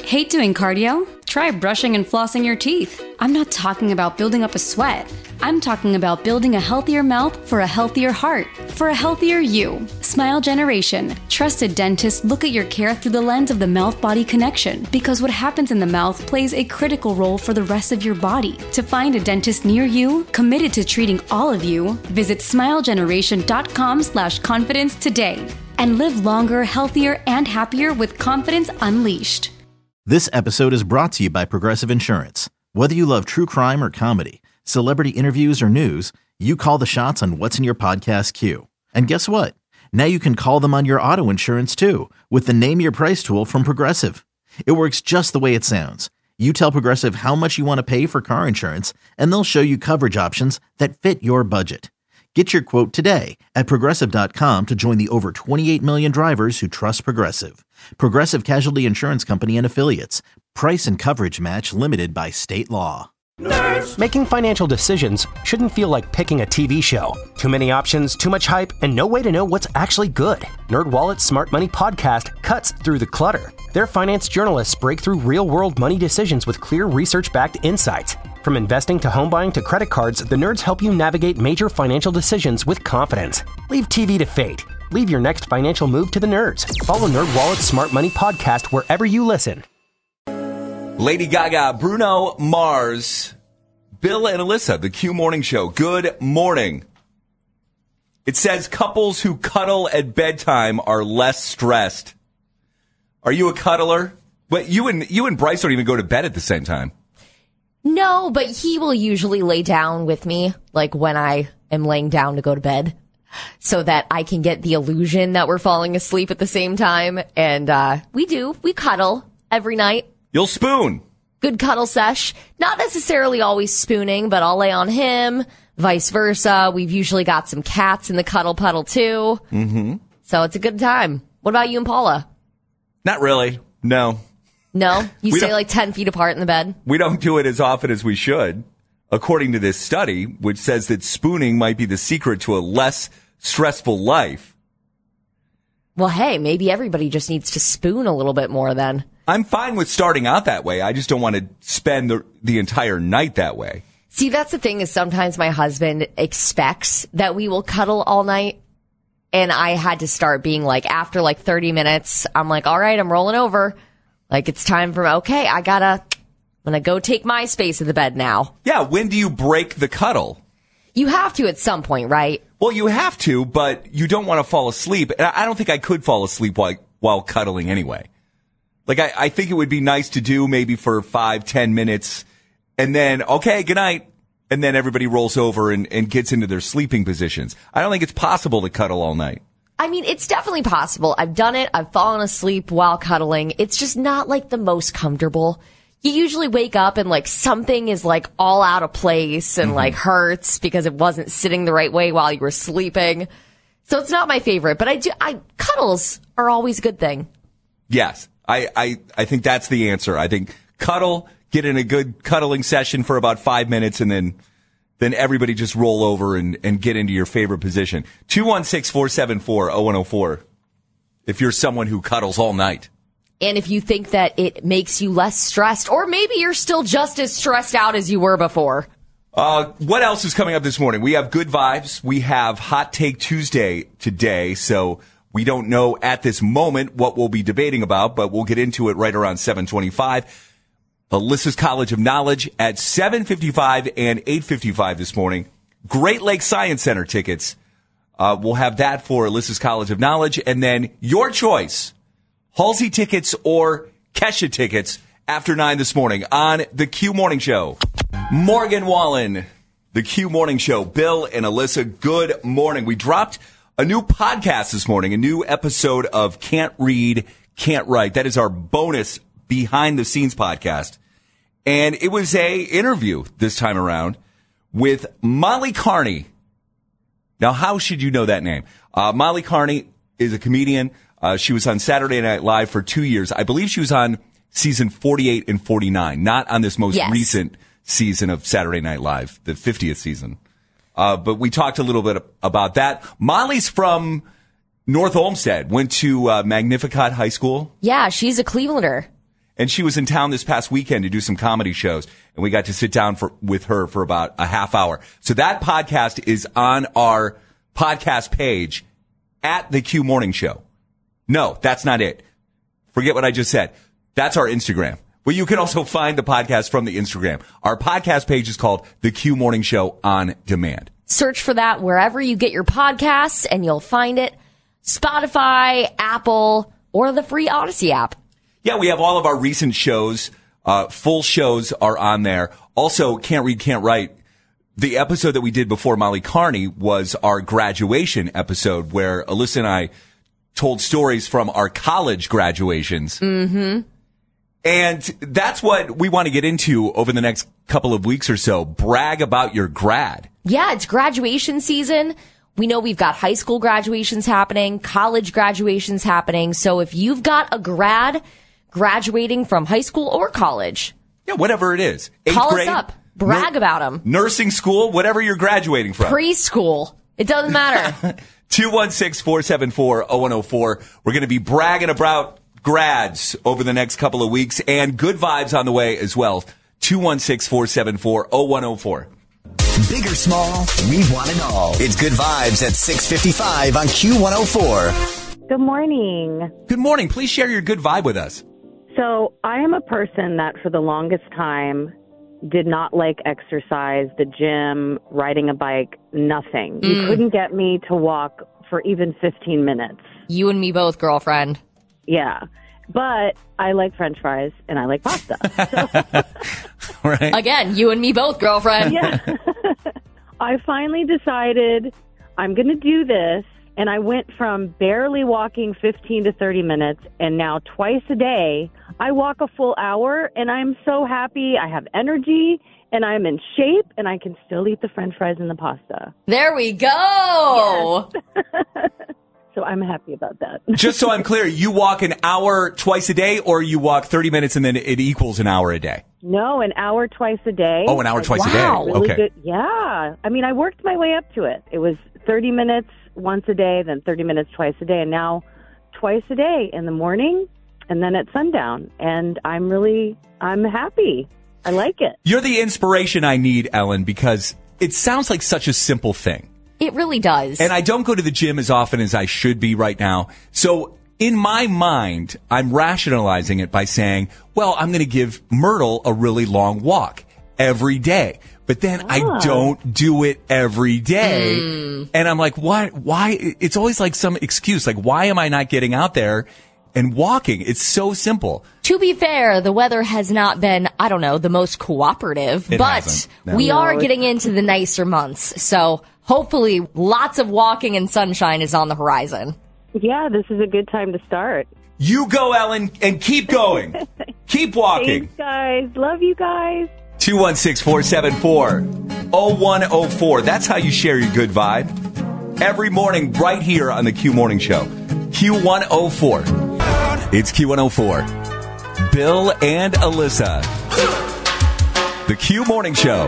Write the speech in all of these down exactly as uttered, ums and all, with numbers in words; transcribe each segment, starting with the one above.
Hate doing cardio? Try brushing and flossing your teeth. I'm not talking about building up a sweat. I'm talking about building a healthier mouth for a healthier heart, for a healthier you. Smile Generation. Trusted dentists look at your care through the lens of the mouth-body connection, because what happens in the mouth plays a critical role for the rest of your body. To find a dentist near you, committed to treating all of you, visit smilegeneration.com slash confidence today. And live longer, healthier, and happier with confidence unleashed. This episode is brought to you by Progressive Insurance. Whether you love true crime or comedy, celebrity interviews or news, you call the shots on what's in your podcast queue. And guess what? Now you can call them on your auto insurance too, with the Name Your Price tool from Progressive. It works just the way it sounds. You tell Progressive how much you want to pay for car insurance, and they'll show you coverage options that fit your budget. Get your quote today at Progressive dot com to join the over twenty-eight million drivers who trust Progressive. Progressive Casualty Insurance Company and Affiliates. Price and coverage match limited by state law. Nerds. Making financial decisions shouldn't feel like picking a T V show. Too many options, too much hype, and no way to know what's actually good. NerdWallet's Smart Money Podcast cuts through the clutter. Their finance journalists break through real-world money decisions with clear research-backed insights. From investing to home buying to credit cards, the nerds help you navigate major financial decisions with confidence. Leave T V to fate. Leave your next financial move to the nerds. Follow NerdWallet's Smart Money Podcast wherever you listen. Lady Gaga, Bruno Mars, Bill and Alyssa, the Q Morning Show. Good morning. It says couples who cuddle at bedtime are less stressed. Are you a cuddler? But you and you and Bryce don't even go to bed at the same time. No, but he will usually lay down with me, like when I am laying down to go to bed, so that I can get the illusion that we're falling asleep at the same time. And uh we do. We cuddle every night. You'll spoon. Good cuddle sesh. Not necessarily always spooning, but I'll lay on him, vice versa. We've usually got some cats in the cuddle puddle, too. Mm-hmm. So it's a good time. What about you and Paula? Not really. No. No? You We stay don't- like ten feet apart in the bed? We don't do it as often as we should, according to this study, which says that spooning might be the secret to a less stressful life. Well, hey, maybe everybody just needs to spoon a little bit more then. I'm fine with starting out that way. I just don't want to spend the, the entire night that way. See, that's the thing is sometimes my husband expects that we will cuddle all night. And I had to start being like, after like thirty minutes, I'm like, all right, I'm rolling over. Like, it's time for, okay, I gotta, I'm gonna go take my space in the bed now. Yeah, when do you break the cuddle? You have to at some point, right? Well, you have to, but you don't want to fall asleep. And I don't think I could fall asleep while, while cuddling anyway. Like, I, I think it would be nice to do maybe for five, ten minutes, and then, okay, good night. And then everybody rolls over and, and gets into their sleeping positions. I don't think it's possible to cuddle all night. I mean, it's definitely possible. I've done it. I've fallen asleep while cuddling. It's just not like the most comfortable. You usually wake up and like something is like all out of place and mm-hmm. like hurts because it wasn't sitting the right way while you were sleeping. So it's not my favorite, but I do, I, cuddles are always a good thing. Yes. I, I, I think that's the answer. I think cuddle, get in a good cuddling session for about five minutes, and then then everybody just roll over and, and get into your favorite position. two one six, four seven four, zero one zero four if you're someone who cuddles all night. And if you think that it makes you less stressed, or maybe you're still just as stressed out as you were before. Uh, what else is coming up this morning? We have good vibes. We have Hot Take Tuesday today, so we don't know at this moment what we'll be debating about, but we'll get into it right around seven twenty-five. Alyssa's College of Knowledge at seven fifty-five and eight fifty-five this morning. Great Lakes Science Center tickets. Uh, we'll have that for Alyssa's College of Knowledge. And then your choice, Halsey tickets or Kesha tickets after nine this morning on the Q Morning Show. Morgan Wallen, the Q Morning Show. Bill and Alyssa, good morning. We dropped a new podcast this morning, a new episode of Can't Read, Can't Write. That is our bonus behind the scenes podcast. And it was a interview this time around with Molly Carney. Now, how should you know that name? Uh, Molly Carney is a comedian. Uh, she was on Saturday Night Live for two years. I believe she was on season forty-eight and forty-nine, not on this most yes. recent season of Saturday Night Live, the fiftieth season. Uh, but we talked a little bit about that. Molly's from North Olmsted, went to uh, Magnificat High School. Yeah, she's a Clevelander. And she was in town this past weekend to do some comedy shows. And we got to sit down for, with her for about a half hour. So that podcast is on our podcast page at the Q Morning Show. No, that's not it. Forget what I just said. That's our Instagram. But you can also find the podcast from the Instagram. Our podcast page is called The Q Morning Show On Demand. Search for that wherever you get your podcasts and you'll find it. Spotify, Apple, or the free Odyssey app. Yeah, we have all of our recent shows. Uh, full shows are on there. Also, Can't Read, Can't Write. The episode that we did before Molly Carney was our graduation episode where Alyssa and I told stories from our college graduations. Mm-hmm. And that's what we want to get into over the next couple of weeks or so. Brag about your grad. Yeah, it's graduation season. We know we've got high school graduations happening, college graduations happening. So if you've got a grad graduating from high school or college. Yeah, whatever it is. Eighth call grade, us up. Brag nur- about them. Nursing school, whatever you're graduating from. Preschool. It doesn't matter. two one six, four seven four, zero one zero four. We're going to be bragging about grads over the next couple of weeks and good vibes on the way as well. two one six, four seven four, zero one zero four. Big or small, we want it all. It's Good Vibes at six fifty-five on Q one oh four. Good morning. Good morning. Please share your good vibe with us. So I am a person that for the longest time did not like exercise, the gym, riding a bike, nothing. Mm. You couldn't get me to walk for even fifteen minutes. You and me both, girlfriend. Yeah. But I like French fries and I like pasta. So. Right. Again, you and me both, girlfriend. Yeah. I finally decided I'm going to do this. And I went from barely walking fifteen to thirty minutes, and now twice a day, I walk a full hour, and I'm so happy. I have energy, and I'm in shape, and I can still eat the French fries and the pasta. There we go. Yes. So I'm happy about that. Just so I'm clear, you walk an hour twice a day, or you walk thirty minutes and then it equals an hour a day? No, an hour twice a day. Oh, an hour twice wow. a day. Really Okay. Good. Yeah. I mean, I worked my way up to it. It was thirty minutes once a day, then thirty minutes twice a day, and now twice a day in the morning and then at sundown. And I'm really, I'm happy. I like it. You're the inspiration I need, Ellen, because it sounds like such a simple thing. It really does. And I don't go to the gym as often as I should be right now. So in my mind, I'm rationalizing it by saying, well, I'm going to give Myrtle a really long walk every day. But then I don't do it every day. Mm. And I'm like, why, why? It's always like some excuse. Like, why am I not getting out there and walking? It's so simple. To be fair, the weather has not been, I don't know, the most cooperative, It but hasn't. No. we No, are it's- getting into the nicer months. So hopefully lots of walking and sunshine is on the horizon. Yeah, this is a good time to start. You go, Ellen, and keep going. Keep walking. Thanks, guys. Love you guys. two one six, four seven four, zero one zero four. That's how you share your good vibe. Every morning right here on the Q Morning Show. Q one oh four. It's Q one oh four. Bill and Alyssa. The Q Morning Show.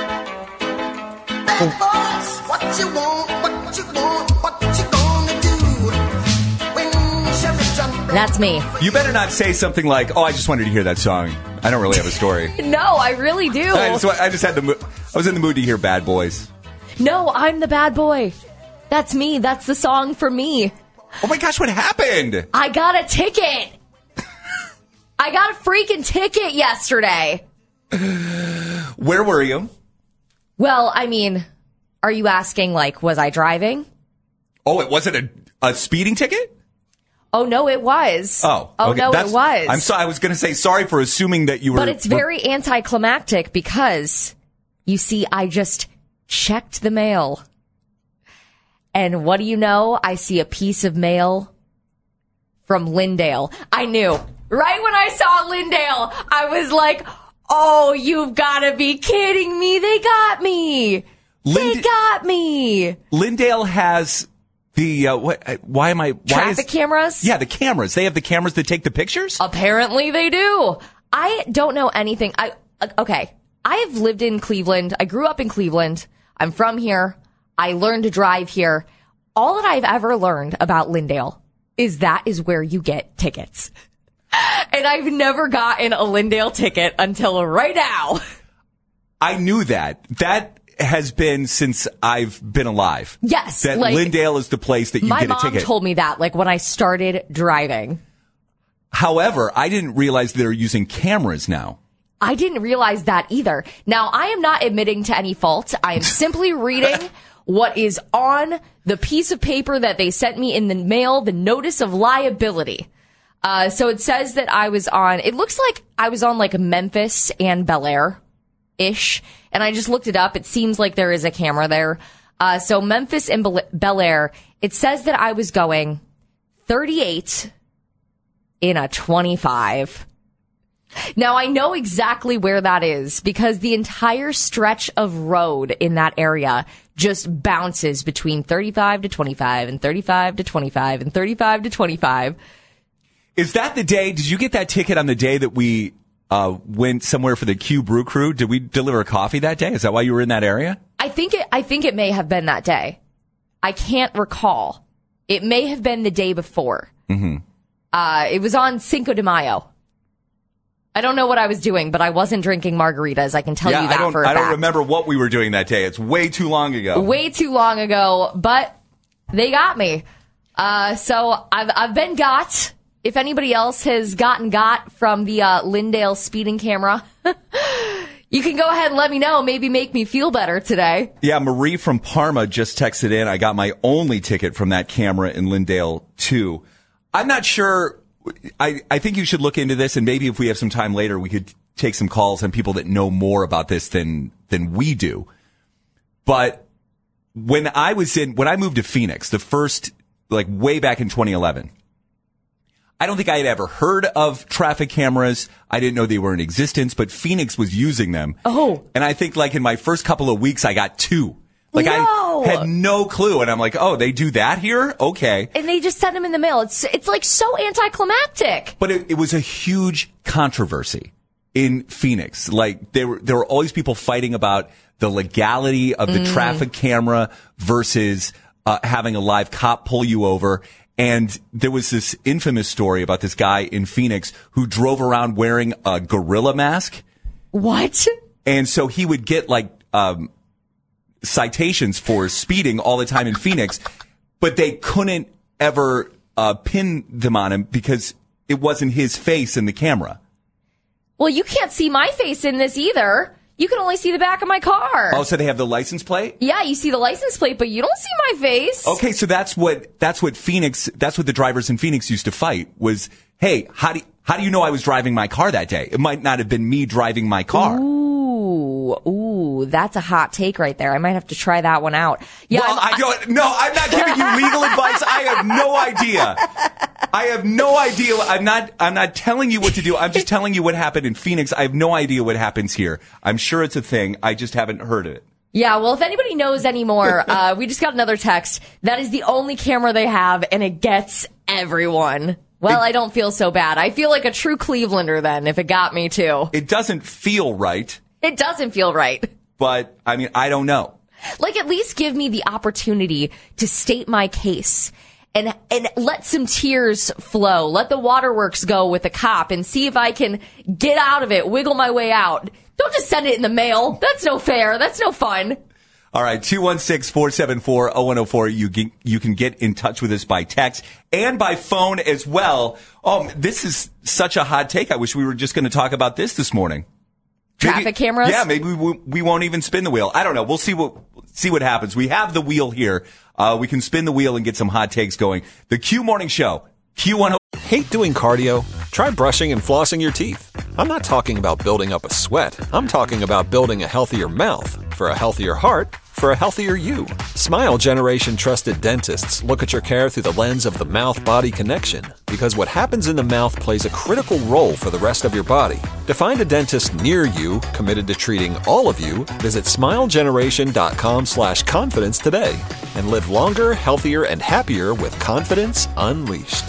What you want, what you want, what you gonna do when Sherry John... That's me. You better not say something like, oh, I just wanted to hear that song. I don't really have a story. No, I really do. I just, I just had the mood. I was in the mood to hear Bad Boys. No, I'm the bad boy. That's me. That's the song for me. Oh my gosh, what happened? I got a ticket. I got a freaking ticket yesterday. Where were you? Well, I mean, are you asking, like, was I driving? Oh, it wasn't a, a speeding ticket? Oh, no, it was. Oh, oh okay. no, That's- it was. I'm sorry. I was going to say sorry for assuming that you were. But it's very anticlimactic because, you see, I just checked the mail. And what do you know? I see a piece of mail from Lindale. I knew. Right when I saw Lindale, I was like, oh, you've got to be kidding me. They got me. They Lind- got me. Lindale has the uh, what? uh, Why am I? Why Traffic is, cameras? Yeah, the cameras. They have the cameras that take the pictures. Apparently they do. I don't know anything. I okay. I have lived in Cleveland. I grew up in Cleveland. I'm from here. I learned to drive here. All that I've ever learned about Lindale is that is where you get tickets. And I've never gotten a Lyndale ticket until right now. I knew that. That has been since I've been alive. Yes. That like, Lyndale is the place that you my get a mom ticket. told me that, like, when I started driving. However, I didn't realize they're using cameras now. I didn't realize that either. Now, I am not admitting to any fault. I am simply reading what is on the piece of paper that they sent me in the mail, the notice of liability. Uh, so it says that I was on, it looks like I was on like Memphis and Bel Air-ish. And I just looked it up. It seems like there is a camera there. Uh, so Memphis and Bel Air, it says that I was going thirty-eight in a twenty-five. Now, I know exactly where that is because the entire stretch of road in that area just bounces between thirty-five to twenty-five and thirty-five to twenty-five and thirty-five to twenty-five. Is that the day? Did you get that ticket on the day that we uh, went somewhere for the Q Brew Crew? Did we deliver coffee that day? Is that why you were in that area? I think it, I think it may have been that day. I can't recall. It may have been the day before. Mm-hmm. Uh, it was on Cinco de Mayo. I don't know what I was doing, but I wasn't drinking margaritas. I can tell yeah, you that I don't, for a I fact. don't remember what we were doing that day. It's way too long ago. Way too long ago, but they got me. Uh, so I've, I've been got. If anybody else has gotten got from the uh, Lyndale speeding camera, you can go ahead and let me know. Maybe make me feel better today. Yeah, Marie from Parma just texted in. I got my only ticket from that camera in Lyndale, too. I'm not sure. I, I think you should look into this, and maybe if we have some time later, we could take some calls on people that know more about this than than we do. But when I was in, when I moved to Phoenix, the first, like way back in twenty eleven, I don't think I had ever heard of traffic cameras. I didn't know they were in existence, but Phoenix was using them. Oh. And I think like in my first couple of weeks, I got two. Like No. I had no clue. And I'm like, oh, they do that here? Okay. And they just send them in the mail. It's it's like so anticlimactic. But it, it was a huge controversy in Phoenix. Like there were, there were always people fighting about the legality of the Mm. traffic camera versus uh, having a live cop pull you over. And there was this infamous story about this guy in Phoenix who drove around wearing a gorilla mask. What? And so he would get like um, citations for speeding all the time in Phoenix, but they couldn't ever uh, pin them on him because it wasn't his face in the camera. Well, you can't see my face in this either. You can only see the back of my car. Oh, so they have the license plate? Yeah, you see the license plate, but you don't see my face. Okay, so that's what that's what Phoenix that's what the drivers in Phoenix used to fight was, hey, how do how do you know I was driving my car that day? It might not have been me driving my car. Ooh, ooh, that's a hot take right there. I might have to try that one out. Yeah, well, I'm- I don't. No, I'm not giving you legal advice. I have no idea. I have no idea. I'm not. I'm not telling you what to do. I'm just telling you what happened in Phoenix. I have no idea what happens here. I'm sure it's a thing. I just haven't heard of it. Yeah, well, if anybody knows anymore, uh, we just got another text. That is the only camera they have, and it gets everyone. Well, I don't feel so bad. I feel like a true Clevelander then, if it got me too. It doesn't feel right. It doesn't feel right. But, I mean, I don't know. Like, at least give me the opportunity to state my case and and let some tears flow. Let the waterworks go with the cop and see if I can get out of it, wiggle my way out. Don't just send it in the mail. That's no fair. That's no fun. All right, two one six, four seven four, zero one zero four. You can, you can get in touch with us by text and by phone as well. Oh, this is such a hot take. I wish we were just going to talk about this this morning. Traffic maybe, cameras? Yeah, maybe we, we won't even spin the wheel. I don't know. We'll see what see what happens. We have the wheel here. Uh, we can spin the wheel and get some hot takes going. The Q Morning Show, Q one oh. Hate doing cardio? Try brushing and flossing your teeth. I'm not talking about building up a sweat. I'm talking about building a healthier mouth. For a healthier heart, for a healthier you. Smile Generation trusted dentists look at your care through the lens of the mouth-body connection, because what happens in the mouth plays a critical role for the rest of your body. To find a dentist near you committed to treating all of you, visit smilegeneration.com slash confidence today and live longer, healthier, and happier with confidence unleashed.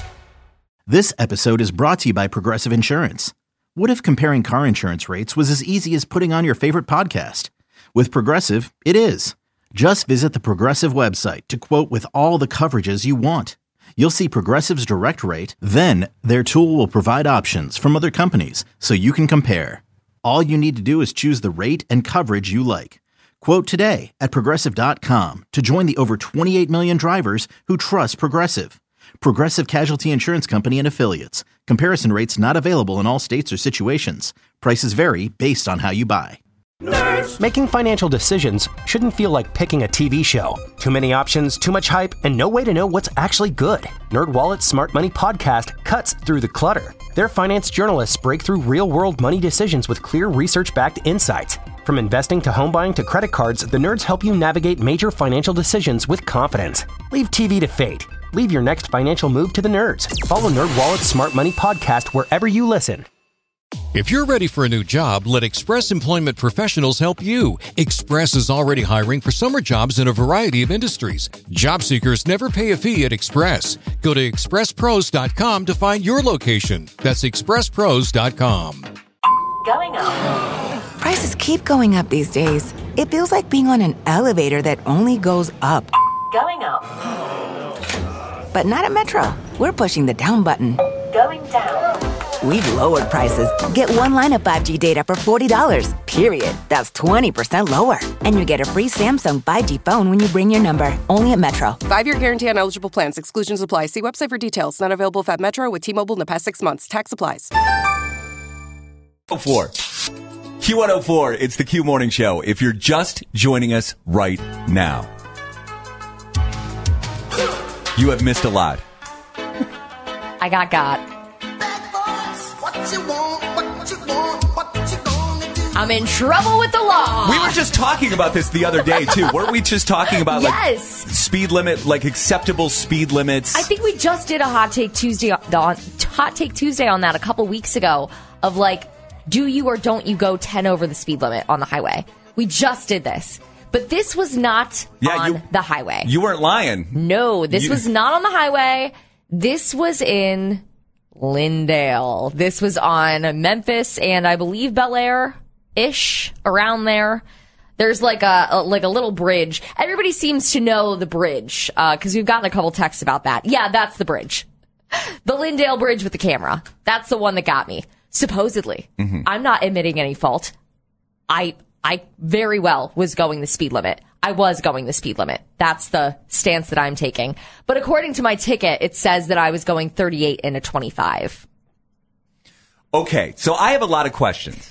This episode is brought to you by Progressive Insurance. What if comparing car insurance rates was as easy as putting on your favorite podcast? With Progressive, it is. Just visit the Progressive website to quote with all the coverages you want. You'll see Progressive's direct rate, then their tool will provide options from other companies so you can compare. All you need to do is choose the rate and coverage you like. Quote today at Progressive dot com to join the over twenty-eight million drivers who trust Progressive. Progressive Casualty Insurance Company and Affiliates. Comparison rates not available in all states or situations. Prices vary based on how you buy. Nerds. Making financial decisions shouldn't feel like picking a T V show. Too many options, too much hype, and no way to know what's actually good. NerdWallet's Smart Money Podcast cuts through the clutter. Their finance journalists break through real-world money decisions with clear research-backed insights. From investing to home buying to credit cards, the nerds help you navigate major financial decisions with confidence. Leave T V to fate. Leave your next financial move to the nerds. Follow NerdWallet's Smart Money Podcast wherever you listen. If you're ready for a new job, let Express Employment Professionals help you. Express is already hiring for summer jobs in a variety of industries. Job seekers never pay a fee at Express. Go to express pros dot com to find your location. That's express pros dot com. Going up. Prices keep going up these days. It feels like being on an elevator that only goes up. Going up. But not at Metro. We're pushing the down button. Going down. We've lowered prices. Get one line of five G data for forty dollars, period. That's twenty percent lower. And you get a free Samsung five G phone when you bring your number. Only at Metro. Five-year guarantee on eligible plans. Exclusions apply. See website for details. Not available if at Metro with T-Mobile in the past six months. Tax applies. oh four Q one oh four, it's the Q Morning Show. If you're just joining us right now, you have missed a lot. I got got. I'm in trouble with the law. We were just talking about this the other day, too. Weren't we just talking about, like, yes. speed limit, like acceptable speed limits? I think we just did a Hot Take Tuesday on, Hot Take Tuesday on that a couple weeks ago of, like, do you or don't you go ten over the speed limit on the highway? We just did this. But this was not yeah, on you, the highway. You weren't lying. No, this you... was not on the highway. This was in Lindale. This was on Memphis and I believe Bel Air-ish, around there. There's like a, a like a little bridge. Everybody seems to know the bridge because uh, we've gotten a couple texts about that. Yeah, that's the bridge. The Lindale Bridge with the camera. That's the one that got me. Supposedly. Mm-hmm. I'm not admitting any fault. I I very well was going the speed limit. I was going the speed limit. That's the stance that I'm taking. But according to my ticket, it says that I was going thirty-eight and a twenty-five. Okay, so I have a lot of questions.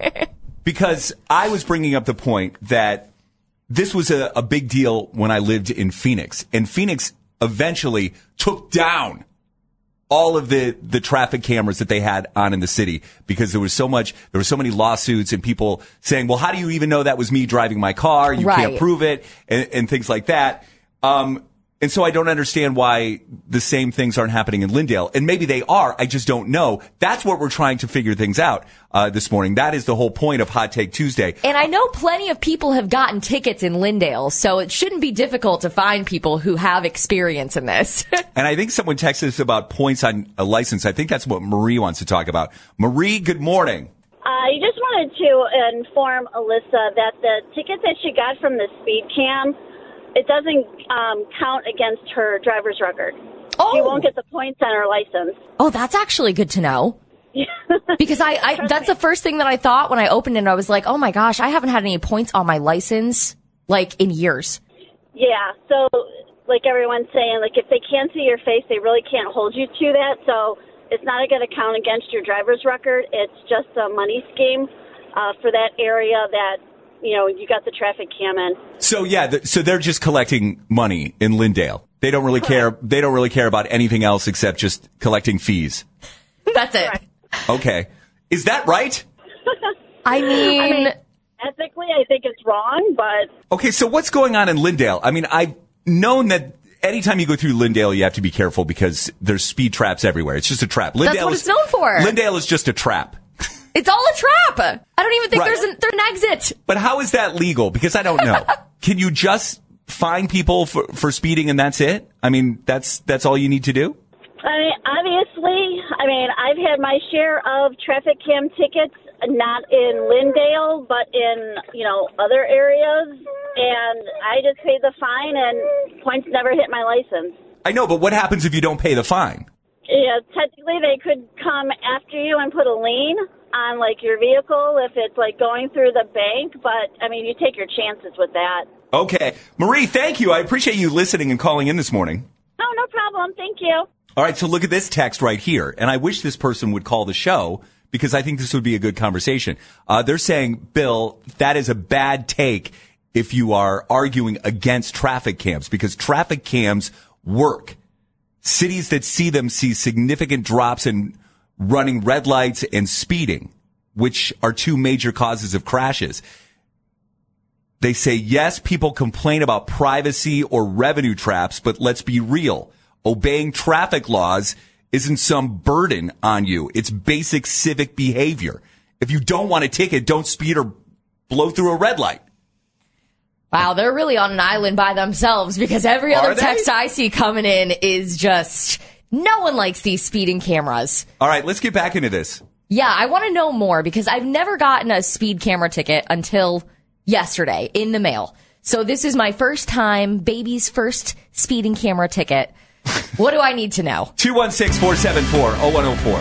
Because I was bringing up the point that this was a, a big deal when I lived in Phoenix. And Phoenix eventually took down all of the, the traffic cameras that they had on in the city because there was so much, there were so many lawsuits and people saying, well, how do you even know that was me driving my car? You right. can't prove it and, and things like that. Um, and so I don't understand why the same things aren't happening in Lindale. And maybe they are. I just don't know. That's what we're trying to figure things out uh, this morning. That is the whole point of Hot Take Tuesday. And I know plenty of people have gotten tickets in Lindale, so it shouldn't be difficult to find people who have experience in this. And I think someone texted us about points on a license. I think that's what Marie wants to talk about. Marie, good morning. I just wanted to inform Alyssa that the ticket that she got from the speed cam, it doesn't um, count against her driver's record. Oh. She won't get the points on her license. Oh, that's actually good to know. Because I, I that's the first thing that I thought when I opened it. I was like, oh my gosh, I haven't had any points on my license, like, in years. Yeah, so, like everyone's saying, like, if they can't see your face, they really can't hold you to that. So it's not going to count against your driver's record. It's just a money scheme uh, for that area that, you know, you got the traffic cam in. So, yeah, th- so they're just collecting money in Lindale. They don't really care. They don't really care about anything else except just collecting fees. That's it. Right. Okay. Is that right? I mean, I mean, ethically, I think it's wrong, but... Okay, so what's going on in Lindale? I mean, I've known that anytime you go through Lindale, you have to be careful because there's speed traps everywhere. It's just a trap. Lindale That's what is, it's known for. Lindale is just a trap. It's all a trap. I don't even think Right. there's, an, there's an exit. But how is that legal? Because I don't know. Can you just fine people for, for speeding and that's it? I mean, that's that's all you need to do? I mean, obviously, I mean, I've had my share of traffic cam tickets, not in Lindale, but in, you know, other areas, and I just paid the fine and points never hit my license. I know, but what happens if you don't pay the fine? Yeah, technically they could come after you and put a lien on, like, your vehicle if it's, like, going through the bank. But, I mean, you take your chances with that. Okay. Marie, thank you. I appreciate you listening and calling in this morning. Oh, no problem. Thank you. All right, so look at this text right here. And I wish this person would call the show because I think this would be a good conversation. Uh, they're saying, Bill, that is a bad take if you are arguing against traffic cams because traffic cams work. Cities that see them see significant drops in running red lights and speeding, which are two major causes of crashes. They say, yes, people complain about privacy or revenue traps, but let's be real. Obeying traffic laws isn't some burden on you. It's basic civic behavior. If you don't want a ticket, don't speed or blow through a red light. Wow, they're really on an island by themselves because every other Are they? text I see coming in is just, no one likes these speeding cameras. All right, let's get back into this. Yeah, I want to know more because I've never gotten a speed camera ticket until yesterday in the mail. So this is my first time, baby's first speeding camera ticket. What do I need to know? two one six, four seven four, zero one zero four.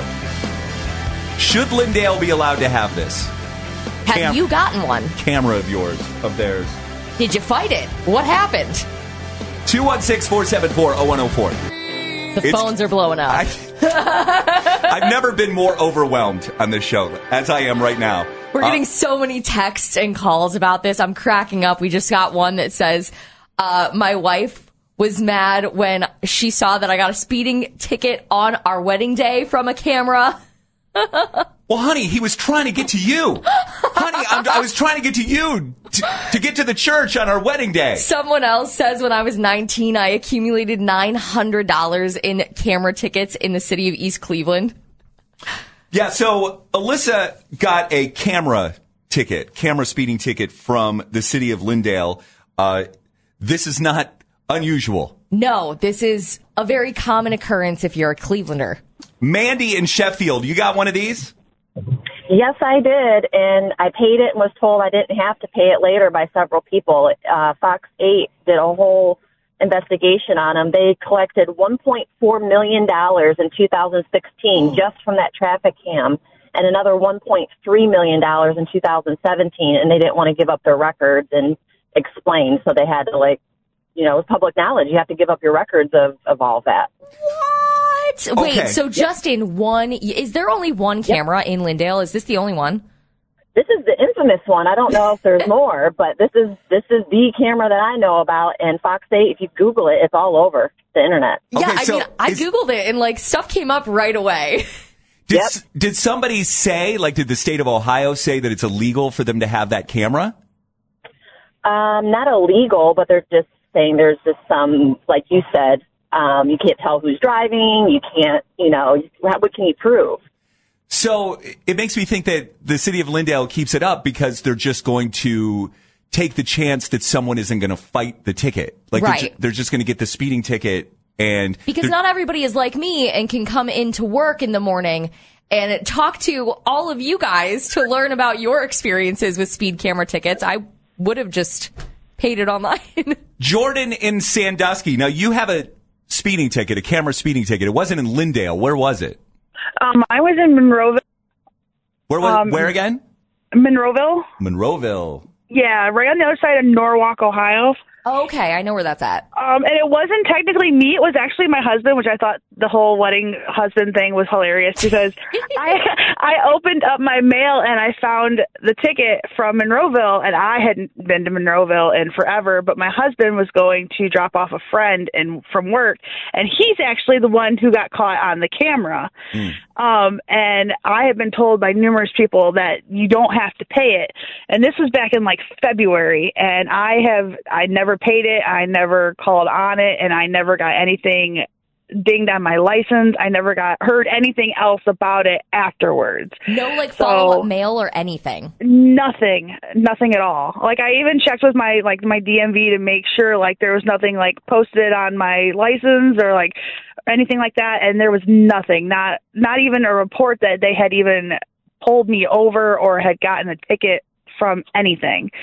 Should Lindale be allowed to have this? Have Cam- you gotten one? Camera of yours, of theirs. Did you fight it? What happened? two one six, four seven four, zero one zero four. The It's- phones are blowing up. I, I've never been more overwhelmed on this show as I am right now. We're Uh, getting so many texts and calls about this. I'm cracking up. We just got one that says, uh, my wife was mad when she saw that I got a speeding ticket on our wedding day from a camera. Well, honey, he was trying to get to you. Honey, I'm, I was trying to get to you to, to get to the church on our wedding day. Someone else says when I was nineteen, I accumulated nine hundred dollars in camera tickets in the city of East Cleveland. Yeah, so Alyssa got a camera ticket, camera speeding ticket from the city of Lindale. Uh, this is not unusual. No, this is a very common occurrence if you're a Clevelander. Mandy in Sheffield, you got one of these? Yes, I did, and I paid it and was told I didn't have to pay it later by several people. Uh, Fox eight did a whole investigation on them. They collected one point four million dollars in two thousand sixteen just from that traffic cam, and another one point three million dollars in two thousand seventeen, and they didn't want to give up their records and explain, so they had to, like, you know, it's public knowledge. You have to give up your records of, of all that. What? Wait, Okay. so just in one, is there only one camera in Lindale? Is this the only one? This is the infamous one. I don't know if there's more, but this is this is the camera that I know about. And Fox eight, if you Google it, it's all over the internet. Yeah, I mean, I Googled it and like stuff came up right away. Did, s- did somebody say, like, did the state of Ohio say that it's illegal for them to have that camera? Um, not illegal, but they're just saying there's just some, like you said, um, you can't tell who's driving. You can't, you know, what what can you prove? So it makes me think that the city of Lindale keeps it up because they're just going to take the chance that someone isn't going to fight the ticket. Like they're, Right. ju- they're just going to get the speeding ticket and Because they're- not everybody is like me and can come into work in the morning and talk to all of you guys to learn about your experiences with speed camera tickets. I would have just paid it online. Jordan in Sandusky. Now you have a speeding ticket, a camera speeding ticket. It wasn't in Lindale. Where was it? Um, I was in Monroeville. Where was Um, where again? Monroeville? Monroeville. Yeah, right on the other side of Norwalk, Ohio. Oh, okay, I know where that's at. Um, and it wasn't technically me. It was actually my husband, which I thought the whole wedding husband thing was hilarious because I I opened up my mail and I found the ticket from Monroeville, and I hadn't been to Monroeville in forever, but my husband was going to drop off a friend and from work, and he's actually the one who got caught on the camera. Um, and I have been told by numerous people that you don't have to pay it. And this was back in like February, and I have, I never paid it. I never called on it, and I never got anything dinged on my license. I never got heard anything else about it afterwards. No, like So- follow-up mail or anything. Nothing, nothing at all. Like I even checked with my like my D M V to make sure like there was nothing like posted on my license or like anything like that, and there was nothing. Not not even a report that they had even pulled me over or had gotten a ticket from anything.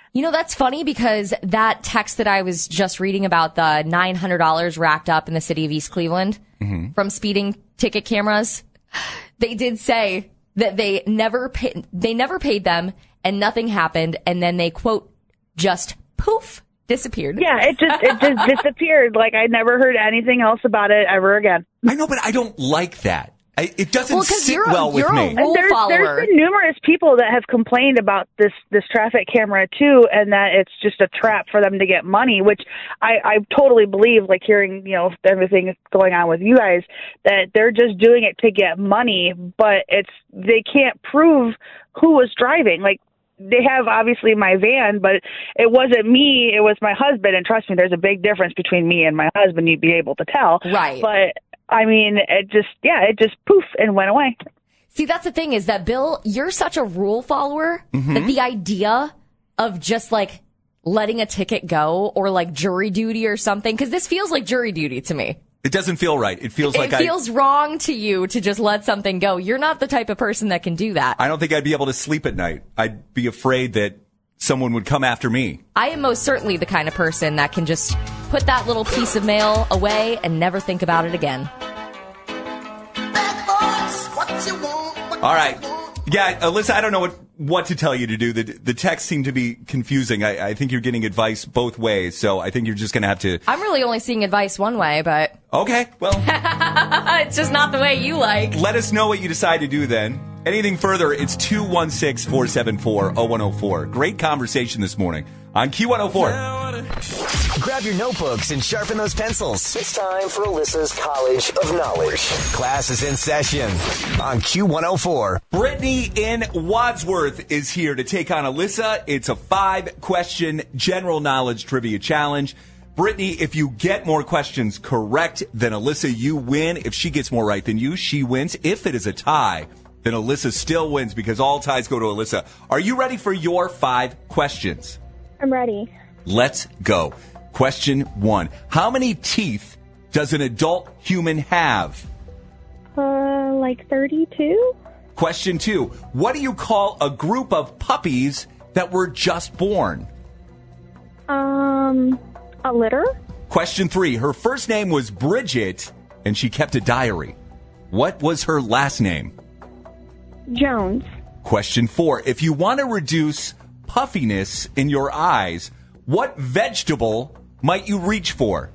You know, that's funny because that text that I was just reading about the nine hundred dollars racked up in the city of East Cleveland Mm-hmm. from speeding ticket cameras, they did say that they never pay, they never paid them and nothing happened. And then they, quote, just poof, disappeared. Yeah, it just it just disappeared. Like I never heard anything else about it ever again. I know, but I don't like that. I, it doesn't Well, 'cause sit you're a- well with you're a me. rule There's, follower. there's been numerous people that have complained about this this traffic camera too, and that it's just a trap for them to get money, which I, I totally believe. Like hearing, you know, everything going on with you guys, that they're just doing it to get money, but it's they can't prove who was driving. Like they have obviously my van, but it wasn't me. It was my husband, and trust me, there's a big difference between me and my husband. You'd be able to tell, Right. But I mean, it just, yeah, it just poof and went away. See, that's the thing is that, Bill, you're such a rule follower that the idea of just like letting a ticket go or like jury duty or something, because this feels like jury duty to me. It doesn't feel right. It feels like it feels I, wrong to you to just let something go. You're not the type of person that can do that. I don't think I'd be able to sleep at night. I'd be afraid that someone would come after me. I am most certainly the kind of person that can just put that little piece of mail away and never think about it again. All right. Yeah, Alyssa, I don't know what, what to tell you to do. The the texts seem to be confusing. I, I think you're getting advice both ways, so I think you're just going to have to... I'm really only seeing advice one way, but Okay, well... it's just not the way you like. Let us know what you decide to do then. Anything further, it's two one six, four seven four, zero one zero four. Great conversation this morning on Q one oh four. Grab your notebooks and sharpen those pencils. It's time for Alyssa's College of Knowledge. Class is in session on Q one oh four. Brittany in Wadsworth is here to take on Alyssa. It's a five-question general knowledge trivia challenge. Brittany, if you get more questions correct than Alyssa, you win. If she gets more right than you, she wins. If it is a tie, then Alyssa still wins because all ties go to Alyssa. Are you ready for your five questions? I'm ready. Let's go. Question one. How many teeth does an adult human have? Uh, like thirty-two? Question two. What do you call a group of puppies that were just born? Um, a litter? Question three. Her first name was Bridget, and she kept a diary. What was her last name? Jones. Question four. If you want to reduce puffiness in your eyes, what vegetable might you reach for?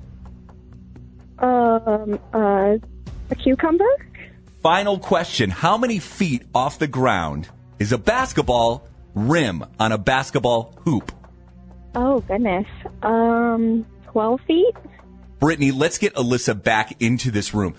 Um, uh, a cucumber? Final question. How many feet off the ground is a basketball rim on a basketball hoop? Oh, goodness. Um, twelve feet? Brittany, let's get Alyssa back into this room.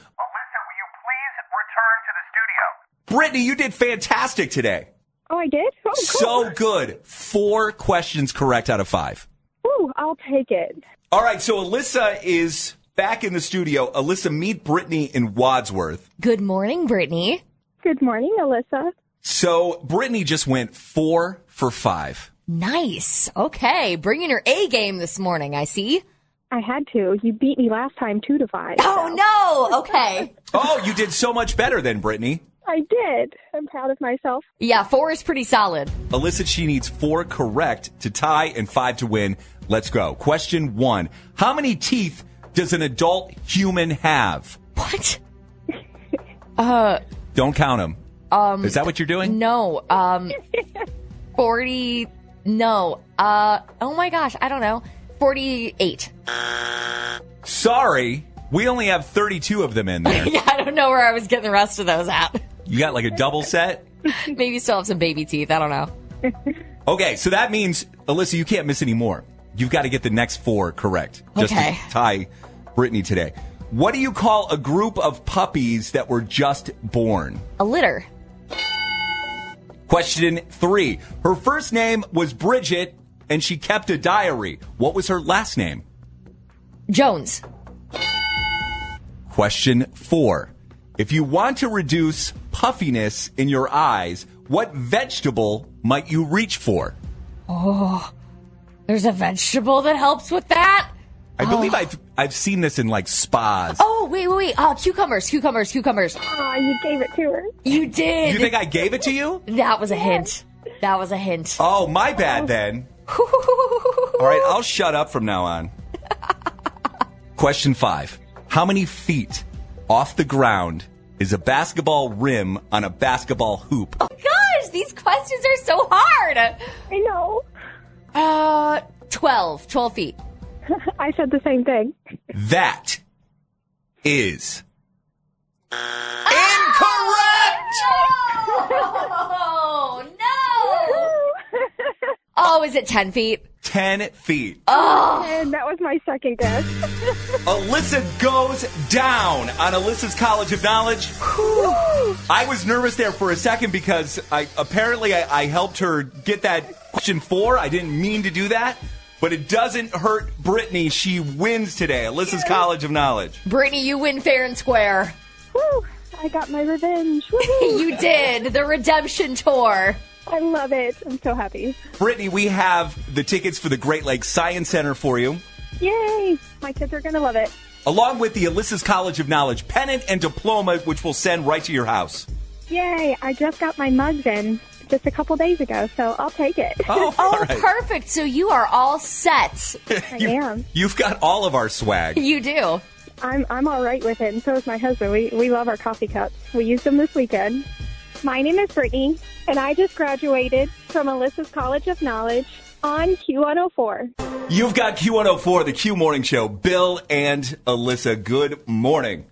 Brittany, you did fantastic today. Oh, I did? Oh, cool. So good. Four questions correct out of five. Ooh, I'll take it. All right, so Alyssa is back in the studio. Alyssa, meet Brittany in Wadsworth. Good morning, Brittany. Good morning, Alyssa. So Brittany just went four for five. Nice. Okay, bringing your A game this morning, I see. I had to. You beat me last time two to five. Oh, no. Okay. Oh, you did so much better then, Brittany. I did. I'm proud of myself. Yeah, four is pretty solid. Alyssa, she needs four correct to tie and five to win. Let's go. Question one. How many teeth does an adult human have? What? uh, Don't count them. Um, Is that what you're doing? No. Um, forty. No. Uh, oh my gosh. I don't know. forty-eight. Sorry. We only have thirty-two of them in there. Yeah, I don't know where I was getting the rest of those at. You got like a double set? Maybe still have some baby teeth. I don't know. Okay, so that means, Alyssa, you can't miss any more. You've got to get the next four correct. Just Okay. to tie Brittany today. What do you call a group of puppies that were just born? A litter. Question three. Her first name was Bridget, and she kept a diary. What was her last name? Jones. Question four. If you want to reduce puffiness in your eyes, what vegetable might you reach for? Oh, there's a vegetable that helps with that? I believe Oh. I've I've seen this in like spas. Oh, wait, wait, wait. Oh, cucumbers, cucumbers, cucumbers. Oh, you gave it to her. You did. You think I gave it to you? That was a hint. That was a hint. Oh, my bad then. All right, I'll shut up from now on. Question five. How many feet off the ground is a basketball rim on a basketball hoop? Oh, gosh, these questions are so hard. I know. Uh, twelve. twelve feet. I said the same thing. That is incorrect! Oh, no! Oh, is it ten feet? ten feet. Oh! And that was my second guess. Alyssa goes down on Alyssa's College of Knowledge. I was nervous there for a second because I apparently I, I helped her get that question four. I didn't mean to do that. But it doesn't hurt Brittany. She wins today. Alyssa's yes. College of Knowledge. Brittany, you win fair and square. Woo! I got my revenge. You did. The redemption tour. I love it. I'm so happy. Brittany, we have the tickets for the Great Lakes Science Center for you. Yay! My kids are going to love it. Along with the Alyssa's College of Knowledge pennant and diploma, which we'll send right to your house. Yay! I just got my mugs in just a couple days ago, so I'll take it. Oh, oh right. Perfect. So you are all set. I you, am. You've got all of our swag. You do. I'm I'm all right with it, and so is my husband. We we love our coffee cups. We used them this weekend. My name is Brittany, and I just graduated from Alyssa's College of Knowledge on Q one oh four. You've got Q one oh four, the Q Morning Show. Bill and Alyssa, good morning.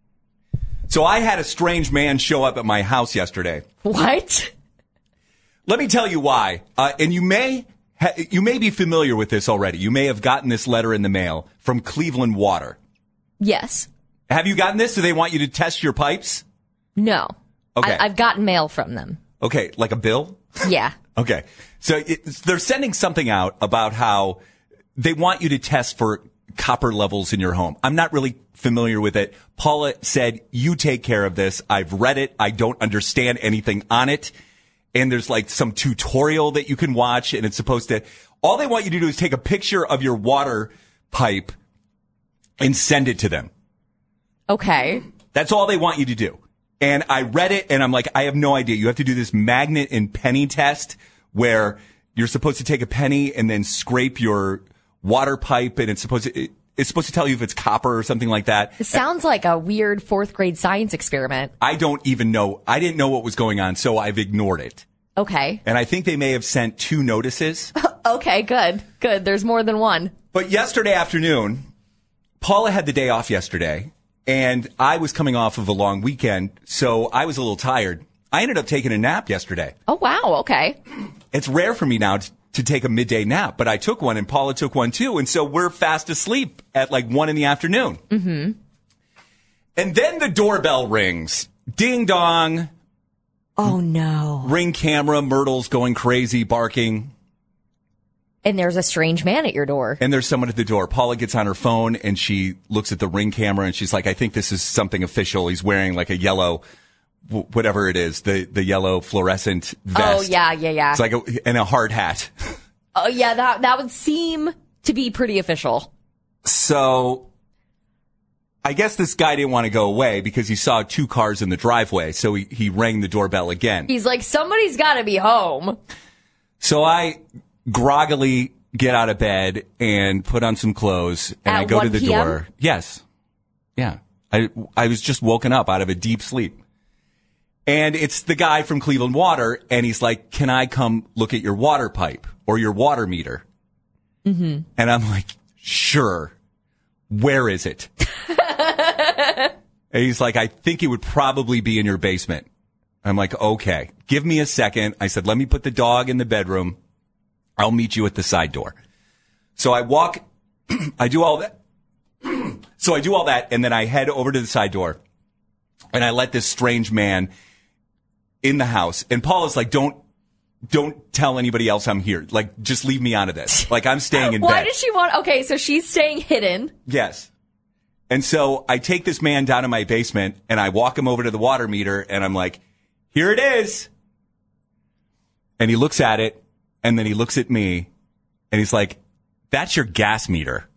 So I had a strange man show up at my house yesterday. What? Let me tell you why. Uh, and you may ha- you may be familiar with this already. You may have gotten this letter in the mail from Cleveland Water. Yes. Have you gotten this? Do they want you to test your pipes? No. Okay. I- I've gotten mail from them. Okay, like a bill? Yeah. Okay. So it, they're sending something out about how they want you to test for copper levels in your home. I'm not really familiar with it. Paula said, you take care of this. I've read it. I don't understand anything on it. And there's like some tutorial that you can watch, and it's supposed to, all they want you to do is take a picture of your water pipe and send it to them. Okay. That's all they want you to do. And I read it, and I'm like, I have no idea. You have to do this magnet and penny test where you're supposed to take a penny and then scrape your water pipe, and it's supposed to, it, it's supposed to tell you if it's copper or something like that. It sounds like a weird fourth grade science experiment. I don't even know. I didn't know what was going on, so I've ignored it. Okay. And I think they may have sent two notices. Okay, good. Good. There's more than one. But yesterday afternoon, Paula had the day off yesterday, and I was coming off of a long weekend, so I was a little tired. I ended up taking a nap yesterday. Oh, wow. Okay. It's rare for me now to, to take a midday nap, but I took one, and Paula took one too, and so we're fast asleep at like one in the afternoon. Mm-hmm. And then the doorbell rings. Ding dong. Oh, no. Ring camera, Myrtle's going crazy, barking. And there's a strange man at your door. And there's someone at the door. Paula gets on her phone, and she looks at the Ring camera, and she's like, I think this is something official. He's wearing like a yellow, whatever it is, the, the yellow fluorescent vest. Oh, yeah, yeah, yeah. It's like a, and a hard hat. Oh, yeah, that that would seem to be pretty official. So I guess this guy didn't want to go away because he saw two cars in the driveway, so he, he rang the doorbell again. He's like, somebody's got to be home. So I groggily get out of bed and put on some clothes, and At I go to the one p m? door. Yes. Yeah. I I was just woken up out of a deep sleep. And it's the guy from Cleveland Water, and he's like, can I come look at your water pipe or your water meter? Mm-hmm. And I'm like, sure. Where is it? And he's like, I think it would probably be in your basement. I'm like, okay, give me a second. I said, let me put the dog in the bedroom. I'll meet you at the side door. So I walk, I do all that. So I do all that, and then I head over to the side door, and I let this strange man in the house. And Paul is like, don't, don't tell anybody else I'm here. Like, just leave me out of this. Like, I'm staying in Why bed. Why does she want, okay, so she's staying hidden. Yes. And so I take this man down to my basement, and I walk him over to the water meter, and I'm like, here it is. And he looks at it, and then he looks at me, and he's like, that's your gas meter.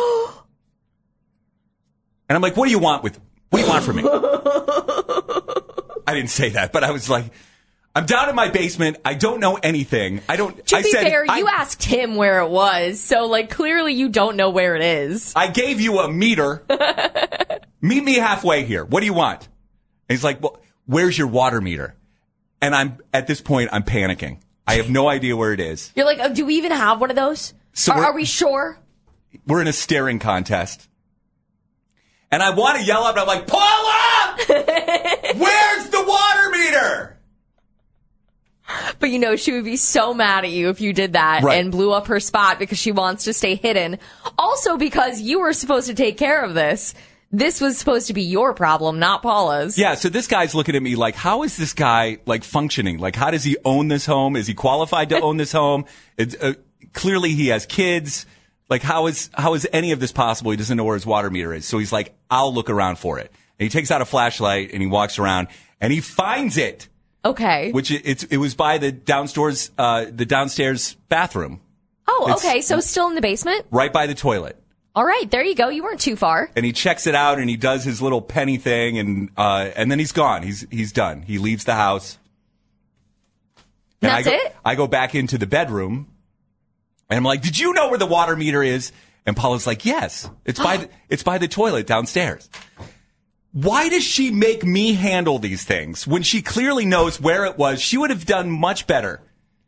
And I'm like, what do you want with, what do you want from me? I didn't say that, but I was like, I'm down in my basement. I don't know anything. I don't. To I be said, fair, I, you asked him where it was, so like clearly you don't know where it is. I gave you a meter. Meet me halfway here. What do you want? And he's like, well, where's your water meter? And I'm at this point, I'm panicking. I have no idea where it is. You're like, oh, do we even have one of those? So are, we're- are we sure? We're in a staring contest. And I want to yell out, but I'm like, Paula! Where's the water meter? But you know, she would be so mad at you if you did that Right. and blew up her spot because she wants to stay hidden. Also because you were supposed to take care of this. This was supposed to be your problem, not Paula's. Yeah, so this guy's looking at me like, how is this guy, like, functioning? Like, how does he own this home? Is he qualified to own this home? It's, uh, clearly he has kids. Like, how is how is any of this possible? He doesn't know where his water meter is. So he's like, I'll look around for it. And he takes out a flashlight and he walks around and he finds it. Okay. Which it, it's, it was by the downstairs, uh, the downstairs bathroom. Oh, It's okay. So still in the basement? Right by the toilet. All right. There you go. You weren't too far. And he checks it out and he does his little penny thing and, uh, and then he's gone. He's, he's done. He leaves the house. And That's I go, it? I go back into the bedroom and I'm like, did you know where the water meter is? And Paula's like, yes, it's by the, it's by the toilet downstairs. Why does she make me handle these things when she clearly knows where it was? She would have done much better.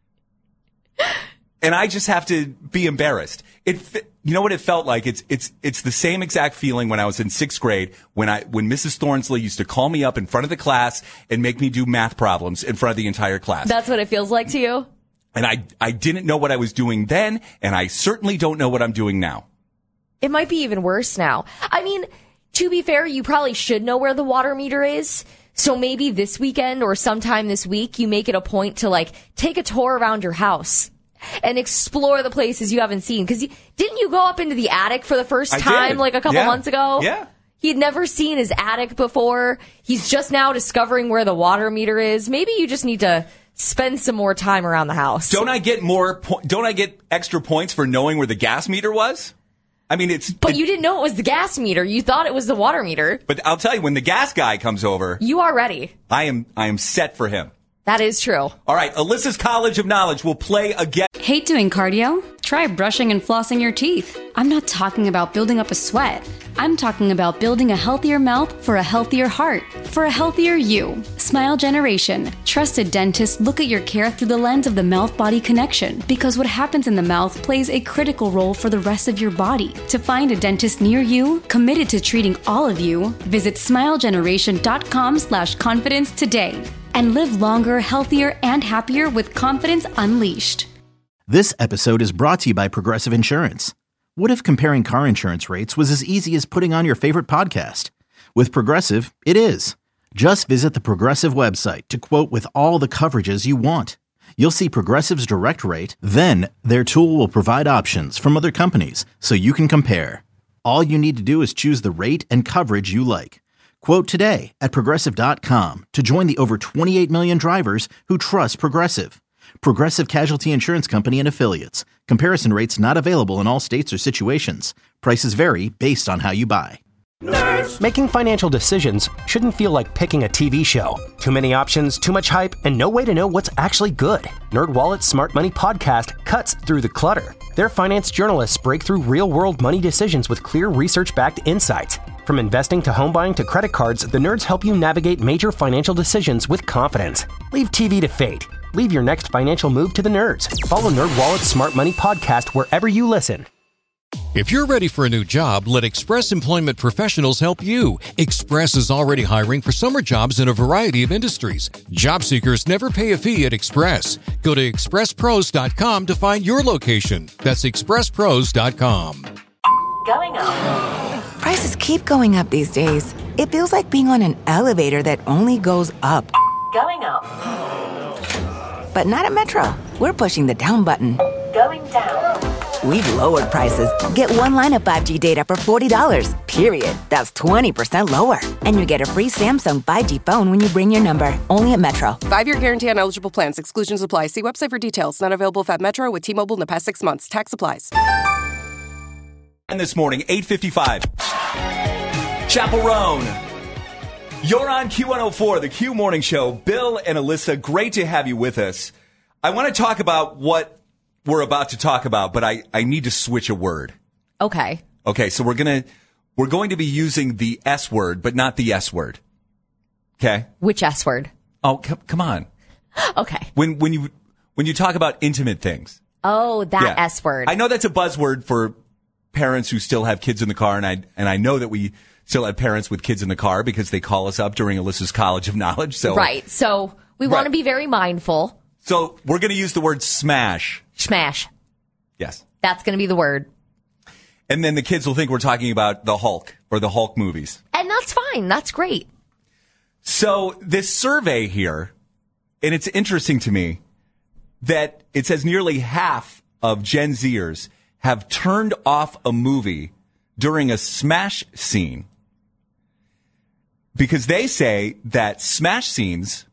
And I just have to be embarrassed. It, you know what it felt like? It's, it's, it's the same exact feeling when I was in sixth grade when I, when Missus Thornsley used to call me up in front of the class and make me do math problems in front of the entire class. That's what it feels like to you? And I, I didn't know what I was doing then, and I certainly don't know what I'm doing now. It might be even worse now. I mean, to be fair, you probably should know where the water meter is. So maybe this weekend or sometime this week, you make it a point to like take a tour around your house and explore the places you haven't seen. Cause you, didn't you go up into the attic for the first I time did. like a couple Yeah. months ago? Yeah. He'd never seen his attic before. He's just now discovering where the water meter is. Maybe you just need to spend some more time around the house. Don't I get more, po- don't I get extra points for knowing where the gas meter was? I mean, it's, But it- you didn't know it was the gas meter. You thought it was the water meter. but I'll tell you, when the gas guy comes over, You are ready. I am, I am set for him. That is true. All right. Alyssa's College of Knowledge will play again. Hate doing cardio? Try brushing and flossing your teeth. I'm not talking about building up a sweat. I'm talking about building a healthier mouth for a healthier heart, for a healthier you. Smile Generation. Trusted dentists look at your care through the lens of the mouth-body connection because what happens in the mouth plays a critical role for the rest of your body. To find a dentist near you, committed to treating all of you, visit smilegeneration.com slash confidence today and live longer, healthier, and happier with confidence unleashed. This episode is brought to you by Progressive Insurance. What if comparing car insurance rates was as easy as putting on your favorite podcast? With Progressive, it is. Just visit the Progressive website to quote with all the coverages you want. You'll see Progressive's direct rate, then their tool will provide options from other companies so you can compare. All you need to do is choose the rate and coverage you like. Quote today at Progressive dot com to join the over twenty-eight million drivers who trust Progressive. Progressive Casualty Insurance Company and Affiliates. Comparison rates not available in all states or situations. Prices vary based on how you buy. Nerds. Making financial decisions shouldn't feel like picking a T V show. Too many options, too much hype, and no way to know what's actually good. NerdWallet's Smart Money Podcast cuts through the clutter. Their finance journalists break through real-world money decisions with clear research-backed insights. From investing to home buying to credit cards, the nerds help you navigate major financial decisions with confidence. Leave T V to fate. Leave your next financial move to the nerds. Follow NerdWallet's Smart Money Podcast wherever you listen. If you're ready for a new job, let Express Employment Professionals help you. Express is already hiring for summer jobs in a variety of industries. Job seekers never pay a fee at Express. Go to express pros dot com to find your location. That's express pros dot com. Going up. Prices keep going up these days. It feels like being on an elevator that only goes up. Going up. But not at Metro. We're pushing the down button. Going down. We've lowered prices. Get one line of five G data for forty dollars, period. That's twenty percent lower. And you get a free Samsung five G phone when you bring your number. Only at Metro. Five-year guarantee on eligible plans. Exclusions apply. See website for details. Not available if at Metro with T-Mobile in the past six months. Tax applies. And this morning, eight fifty-five. Chapel Roan. You're on Q one oh four, the Q Morning Show. Bill and Alyssa, great to have you with us. I want to talk about what we're about to talk about, but I, I need to switch a word. Okay. Okay, so we're gonna we're going to be using the S word, but not the S word. Okay? Which S word? Oh, c- come on. Okay. When when you when you talk about intimate things. Oh, that Yeah. S word. I know that's a buzzword for parents who still have kids in the car, and I and I know that we still have parents with kids in the car because they call us up during Alyssa's College of Knowledge. So Right. So we want to Right. be very mindful. So we're going to use the word smash. Smash. Yes. That's going to be the word. And then the kids will think we're talking about the Hulk or the Hulk movies. And that's fine. That's great. So this survey here, and it's interesting to me that it says nearly half of Gen Zers have turned off a movie during a smash scene because they say that smash scenes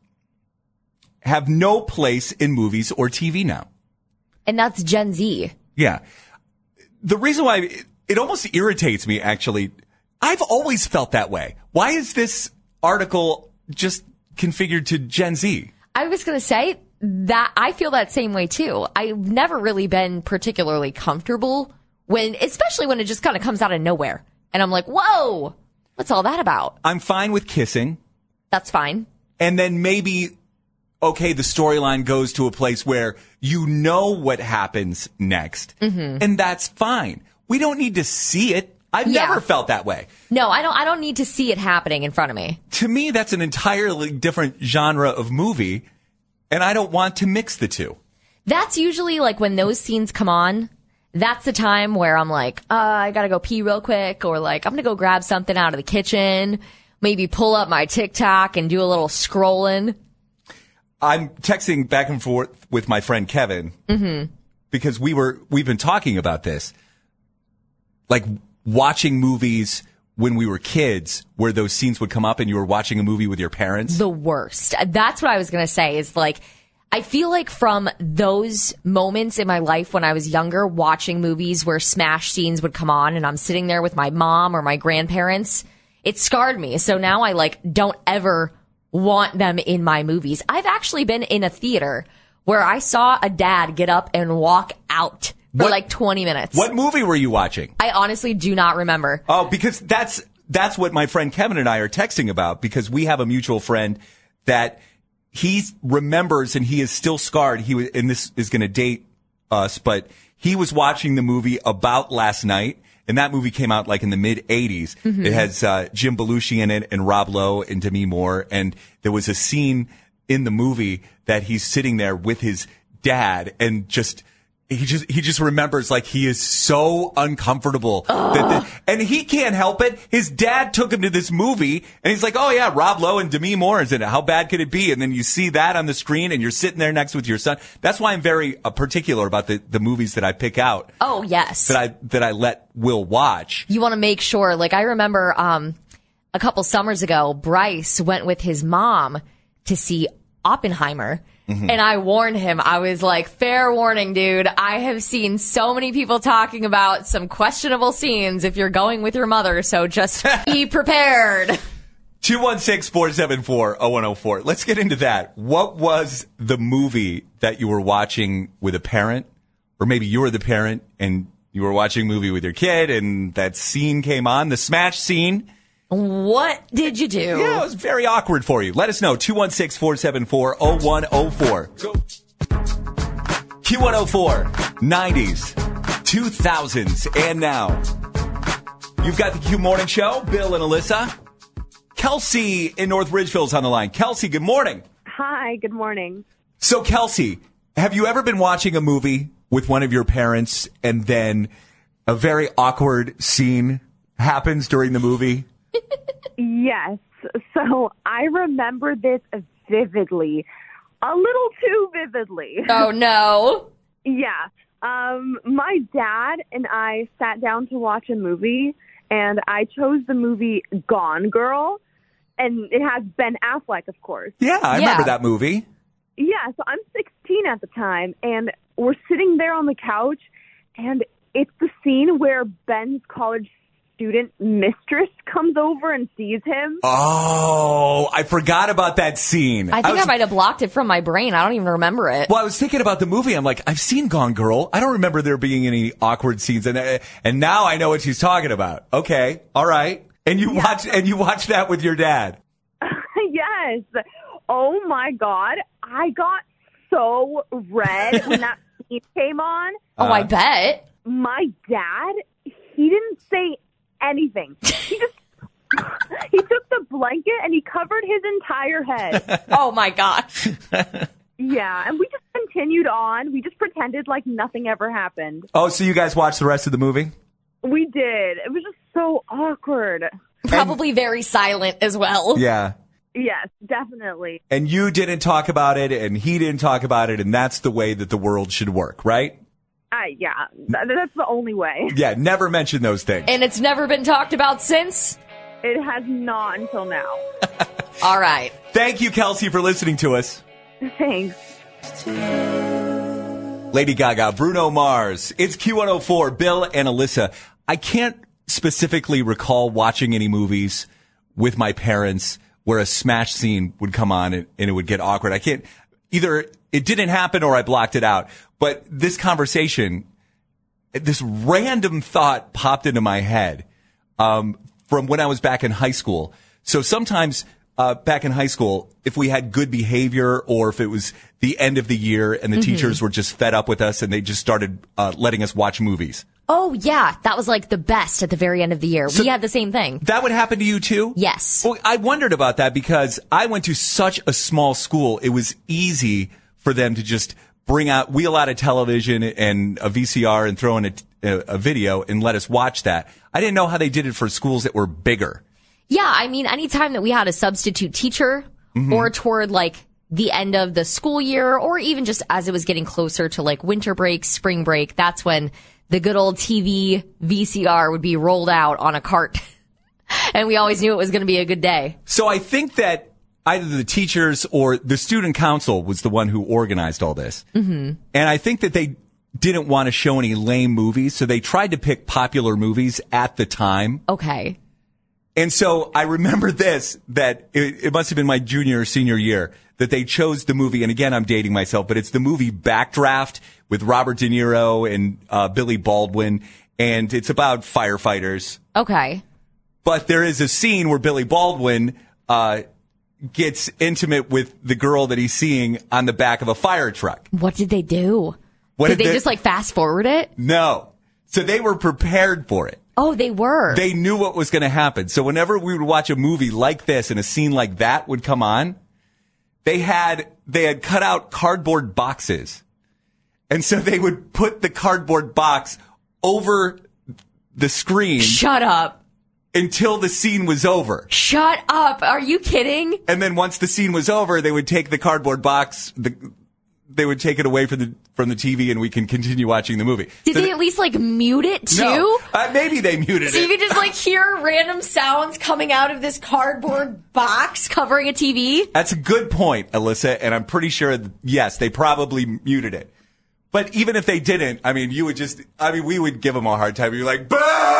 have no place in movies or T V now. And that's Gen Z. Yeah. The reason why it, it almost irritates me, actually, I've always felt that way. Why is this article just configured to Gen Z? I was going to say that I feel that same way too. I've never really been particularly comfortable when, especially when it just kind of comes out of nowhere. And I'm like, whoa, what's all that about? I'm fine with kissing. That's fine. And then maybe, okay, the storyline goes to a place where you know what happens next. Mm-hmm. And that's fine. We don't need to see it. I've Yeah. never felt that way. No, I don't, I don't need to see it happening in front of me. To me, that's an entirely different genre of movie. And I don't want to mix the two. That's usually like when those scenes come on. That's the time where I'm like, uh, I gotta go pee real quick, or like, I'm gonna go grab something out of the kitchen, maybe pull up my TikTok and do a little scrolling. I'm texting back and forth with my friend Kevin Mm-hmm. because we were, we've been talking about this. Like watching movies when we were kids where those scenes would come up and you were watching a movie with your parents. The worst. That's what I was going to say is like, I feel like from those moments in my life when I was younger, watching movies where smash scenes would come on and I'm sitting there with my mom or my grandparents, it scarred me. So now I like don't ever want them in my movies. I've actually been in a theater where I saw a dad get up and walk out for What- like twenty minutes. What movie were you watching? I honestly do not remember. Oh, because that's that's what my friend Kevin and I are texting about, because we have a mutual friend that he remembers and he is still scarred. He was, and this is going to date us, but he was watching the movie About Last Night, and that movie came out like in the mid eighties. Mhm. It has uh, Jim Belushi in it and Rob Lowe and Demi Moore, and there was a scene in the movie that he's sitting there with his dad and just he just he just remembers like he is so uncomfortable that the, and he can't help it. His dad took him to this movie and he's like, oh yeah, Rob Lowe and Demi Moore is in it. How bad could it be? And then you see that on the screen and you're sitting there next with your son. That's why I'm very uh, particular about the, the movies that I pick out, Oh, yes. that I that I let Will watch. You want to make sure, like I remember um, a couple summers ago, Bryce went with his mom to see Oppenheimer. Mhm. And I warned him. I was like, fair warning, dude. I have seen so many people talking about some questionable scenes if you're going with your mother. So just be prepared. two one six, four seven four, zero one zero four. Let's get into that. What was the movie that you were watching with a parent? Or maybe you were the parent and you were watching a movie with your kid and that scene came on, the smash scene. What did you do? Yeah, it was very awkward for you. Let us know. two one six, four seven four, zero one zero four. Q one oh four, nineties, two thousands, and now. You've got the Q Morning Show, Bill and Alyssa. Kelsey in North Ridgeville's on the line. Kelsey, good morning. Hi, good morning. So, Kelsey, have you ever been watching a movie with one of your parents and then a very awkward scene happens during the movie? Yes. So I remember this vividly, a little too vividly. Oh, no. Yeah. Um, my dad and I sat down to watch a movie, and I chose the movie Gone Girl, and it has Ben Affleck, of course. Yeah, I remember that movie. Yeah, so I'm sixteen at the time, and we're sitting there on the couch, and it's the scene where Ben's college student mistress comes over and sees him. Oh, I forgot about that scene. I think I, was, I might have blocked it from my brain. I don't even remember it. Well, I was thinking about the movie. I'm like, I've seen Gone Girl. I don't remember there being any awkward scenes. And, uh, and now I know what she's talking about. Okay. All right. And you Yeah. watch, and you watch that with your dad. Yes. Oh my God. I got so red when that scene came on. Oh, I bet. My dad, he didn't say anything. He just he took the blanket and he covered his entire head. Oh my gosh. Yeah, and we just continued on. We just pretended like nothing ever happened. Oh, so you guys watched the rest of the movie? We did. It was just so awkward. Probably very silent as well. Yeah. Yes, definitely. And you didn't talk about it, and he didn't talk about it, and that's the way that the world should work, right? I, yeah, that, that's the only way. Yeah, never mention those things. And it's never been talked about since? It has not until now. All right. Thank you, Kelsey, for listening to us. Thanks. Lady Gaga, Bruno Mars. It's Q one oh four, Bill and Alyssa. I can't specifically recall watching any movies with my parents where a smash scene would come on and, and it would get awkward. I can't, either it didn't happen or I blocked it out. But this conversation, this random thought popped into my head um, from when I was back in high school. So sometimes uh, back in high school, if we had good behavior or if it was the end of the year and the Mhm. teachers were just fed up with us and they just started uh, letting us watch movies. Oh, yeah. That was like the best at the very end of the year. So we had the same thing. That would happen to you too? Yes. Well, I wondered about that because I went to such a small school. It was easy for them to just bring out, wheel out a television and a V C R and throw in a, a, a video and let us watch that. I didn't know how they did it for schools that were bigger. Yeah, I mean, anytime that we had a substitute teacher Mhm. or toward like the end of the school year or even just as it was getting closer to like winter break, spring break, that's when the good old T V V C R would be rolled out on a cart. And we always knew it was going to be a good day. So I think that either the teachers or the student council was the one who organized all this. Mm-hmm. And I think that they didn't want to show any lame movies, so they tried to pick popular movies at the time. Okay. And so I remember this, that it, it must have been my junior or senior year, that they chose the movie, and again, I'm dating myself, but it's the movie Backdraft with Robert De Niro and uh, Billy Baldwin, and it's about firefighters. Okay. But there is a scene where Billy Baldwin uh, gets intimate with the girl that he's seeing on the back of a fire truck. What did they do? What did did they they- just like fast forward it? No. So they were prepared for it. Oh, they were. They knew what was going to happen. So whenever we would watch a movie like this and a scene like that would come on, they had they had cut out cardboard boxes. And so they would put the cardboard box over the screen. Shut up. Until the scene was over. Shut up. Are you kidding? And then once the scene was over, they would take the cardboard box, the, they would take it away from the from the T V and we can continue watching the movie. Did So they th- at least like mute it too? No. Uh, maybe they muted So it. you could just like hear random sounds coming out of this cardboard box covering a T V? That's a good point, Alyssa, and I'm pretty sure, that, yes, they probably muted it. But even if they didn't, I mean, you would just, I mean, we would give them a hard time. You're like, boo!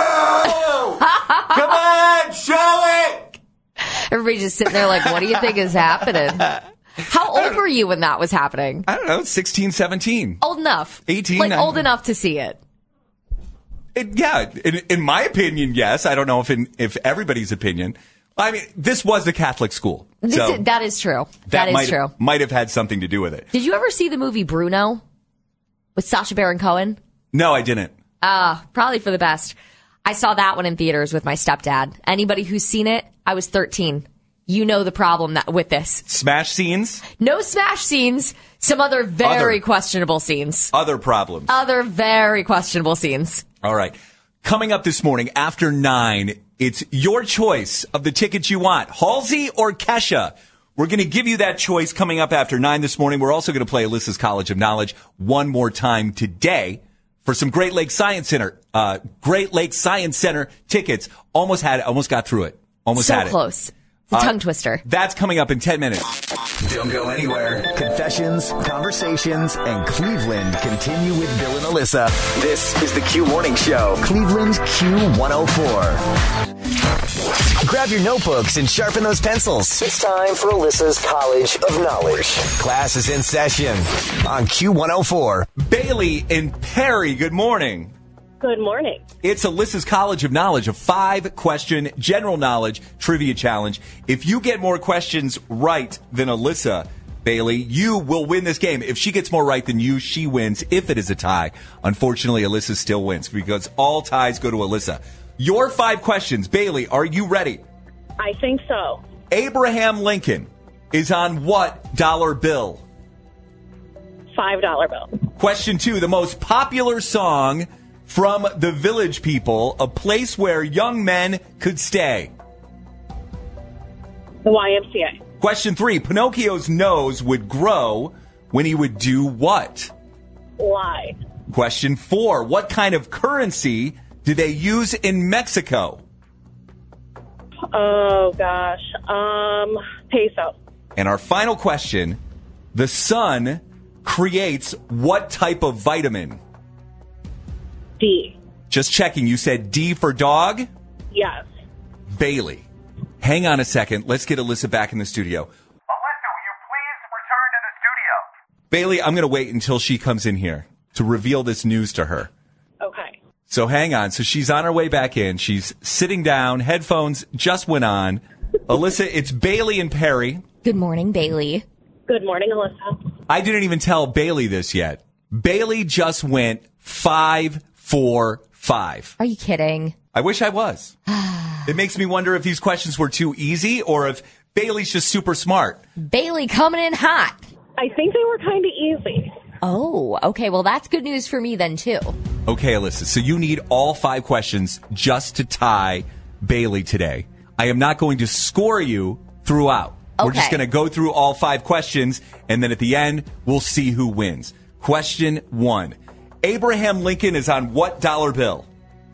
Come on, show it! Everybody's just sitting there like, what do you think is happening? How old were you when that was happening? I don't know, sixteen, seventeen. Old enough. eighteen. Like I- old enough to see it. It, yeah, in, in my opinion, yes. I don't know if in if everybody's opinion. I mean, this was a Catholic school. This So is, that is true. that is might, true. Might have had something to do with it. Did you ever see the movie Bruno with Sacha Baron Cohen? No, I didn't. Ah, probably for the best. I saw that one in theaters with my stepdad. Anybody who's seen it, I was thirteen. You know the problem that, with this. Smash scenes? No smash scenes. Some other very Other. questionable scenes. Other problems. Other very questionable scenes. All right. Coming up this morning after nine, it's your choice of the tickets you want. Halsey or Kesha? We're going to give you that choice coming up after nine this morning. We're also going to play Alyssa's College of Knowledge one more time today for some Great Lakes Science Center. Uh, Great Lakes Science Center tickets. Almost had it. Almost got through it. Almost So had it. close. It's a Uh, tongue twister. That's coming up in ten minutes. Don't go anywhere. Confession Discussions, conversations, and Cleveland continue with Bill and Alyssa. This is the Q Morning Show, Cleveland's Q one oh four. Grab your notebooks and sharpen those pencils. It's time for Alyssa's College of Knowledge. Class is in session on Q one oh four. Bailey and Perry, good morning. Good morning. It's Alyssa's College of Knowledge, a five-question general knowledge trivia challenge. If you get more questions right than Alyssa, Bailey, you will win this game. If she gets more right than you, she wins. If it is a tie, unfortunately, Alyssa still wins because all ties go to Alyssa. Your five questions. Bailey, are you ready? I think so. Abraham Lincoln is on what dollar bill? five dollar bill. Question two, the most popular song from the Village People, a place where young men could stay. The Y M C A. Question three, Pinocchio's nose would grow when he would do what? Lie. Question four, what kind of currency do they use in Mexico? Oh, gosh. Um, peso. And our final question, the sun creates what type of vitamin? D. Just checking, you said D for dog? Yes. Bailey, hang on a second. Let's get Alyssa back in the studio. Alyssa, will you please return to the studio? Bailey, I'm going to wait until she comes in here to reveal this news to her. Okay. So hang on. So she's on her way back in. She's sitting down. Headphones just went on. Alyssa, it's Bailey and Perry. Good morning, Bailey. Good morning, Alyssa. I didn't even tell Bailey this yet. Bailey just went five, four, five. Are you kidding? I wish I was. It makes me wonder if these questions were too easy or if Bailey's just super smart. Bailey coming in hot. I think they were kind of easy. Oh, okay. Well, that's good news for me then, too. Okay, Alyssa, so you need all five questions just to tie Bailey today. I am not going to score you throughout. Okay. We're just going to go through all five questions, and then at the end, we'll see who wins. Question one. Abraham Lincoln is on what dollar bill?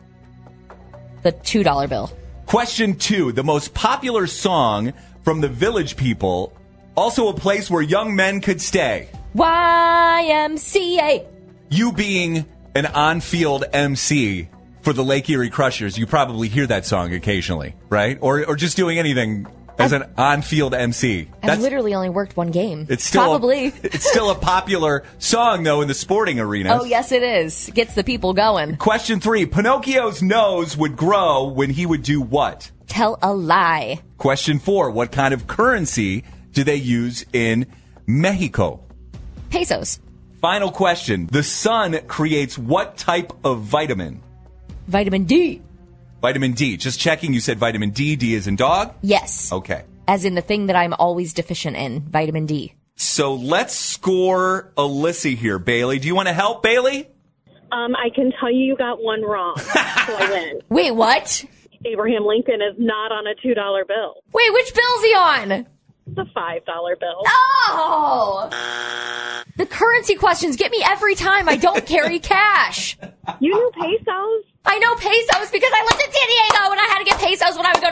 The two dollar bill. Question two. The most popular song from the Village People, also a place where young men could stay. Y M C A. You being an on-field M C for the Lake Erie Crushers, you probably hear that song occasionally, right? Or or just doing anything as I've, an on-field M C. I've That's, literally only worked one game. It's still probably. A, it's still a popular song, though, in the sporting arena. Oh, yes, it is. Gets the people going. Question three. Pinocchio's nose would grow when he would do what? Tell a lie. Question four. What kind of currency do they use in Mexico? Pesos. Final question. The sun creates what type of vitamin? Vitamin D. Vitamin D. Just checking, you said vitamin D. D is in dog? Yes. Okay. As in the thing that I'm always deficient in, vitamin D. So let's score Alyssa here, Bailey. Do you want to help, Bailey? Um, I can tell you you got one wrong, so I win. Wait, what? Abraham Lincoln is not on a two dollar bill. Wait, which bill's he on? The five dollar bill. Oh! The currency questions get me every time. I don't carry cash. You knew pesos? I know pesos because I lived in San Diego and I had to get pesos when I would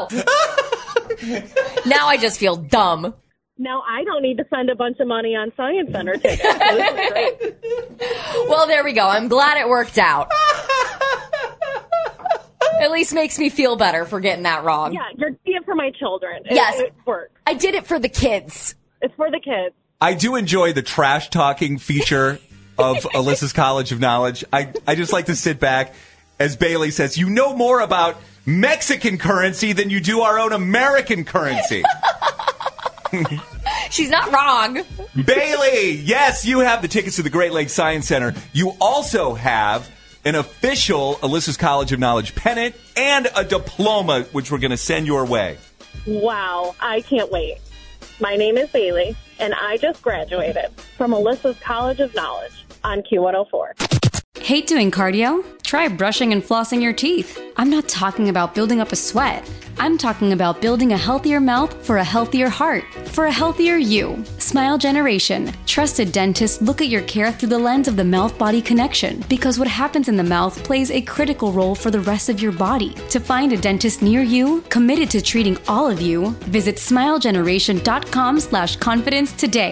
go to Mexico. Now I just feel dumb. Now I don't need to spend a bunch of money on Science Center tickets. So this is great. Well, there we go. I'm glad it worked out. At least makes me feel better for getting that wrong. Yeah, you're doing it for my children. It, yes. It works. I did it for the kids. It's for the kids. I do enjoy the trash talking feature of Alyssa's College of Knowledge. I, I just like to sit back, as Bailey says, you know more about Mexican currency than you do our own American currency. She's not wrong. Bailey, yes, you have the tickets to the Great Lakes Science Center. You also have an official Alyssa's College of Knowledge pennant and a diploma, which we're going to send your way. Wow, I can't wait. My name is Bailey, and I just graduated from Alyssa's College of Knowledge on Q one oh four. Hate doing cardio? Try brushing and flossing your teeth. I'm not talking about building up a sweat. I'm talking about building a healthier mouth for a healthier heart, for a healthier you. Smile Generation. Trusted dentists look at your care through the lens of the mouth-body connection because what happens in the mouth plays a critical role for the rest of your body. To find a dentist near you, committed to treating all of you, visit smilegeneration.com slash confidence today.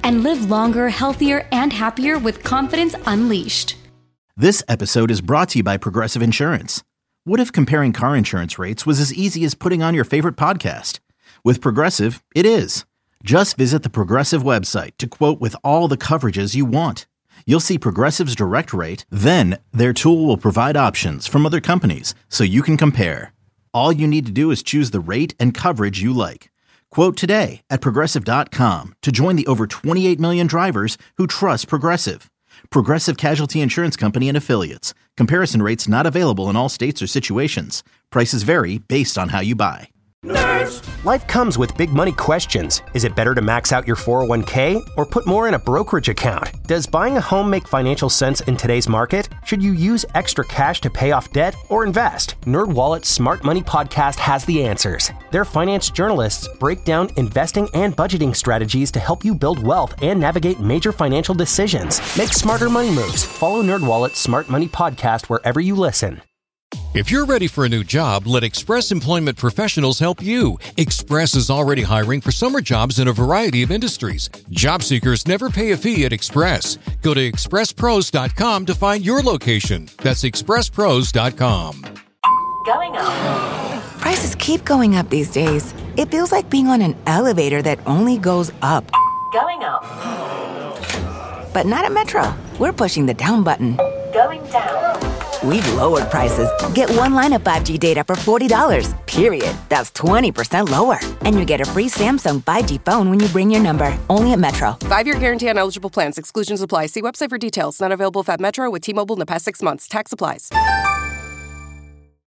and live longer, healthier, and happier with confidence unleashed. This episode is brought to you by Progressive Insurance. What if comparing car insurance rates was as easy as putting on your favorite podcast? With Progressive, it is. Just visit the Progressive website to quote with all the coverages you want. You'll see Progressive's direct rate, then their tool will provide options from other companies so you can compare. All you need to do is choose the rate and coverage you like. Quote today at Progressive dot com to join the over twenty-eight million drivers who trust Progressive. Progressive Casualty Insurance Company and Affiliates. Comparison rates not available in all states or situations. Prices vary based on how you buy. Nerds! Life comes with big money questions. Is it better to max out your four oh one k or put more in a brokerage account? Does buying a home make financial sense in today's market? Should you use extra cash to pay off debt or invest? NerdWallet's Smart Money Podcast has the answers. Their finance journalists break down investing and budgeting strategies to help you build wealth and navigate major financial decisions. Make smarter money moves. Follow NerdWallet's Smart Money Podcast wherever you listen. If you're ready for a new job, let Express Employment Professionals help you. Express is already hiring for summer jobs in a variety of industries. Job seekers never pay a fee at Express. Go to express pros dot com to find your location. That's express pros dot com. Going up. Prices keep going up these days. It feels like being on an elevator that only goes up. Going up. But not at Metro. We're pushing the down button. Going down. We've lowered prices. Get one line of five G data for forty dollars, period. That's twenty percent lower. And you get a free Samsung five G phone when you bring your number. Only at Metro. Five-year guarantee on eligible plans. Exclusions apply. See website for details. Not available if at Metro with T-Mobile in the past six months. Tax applies.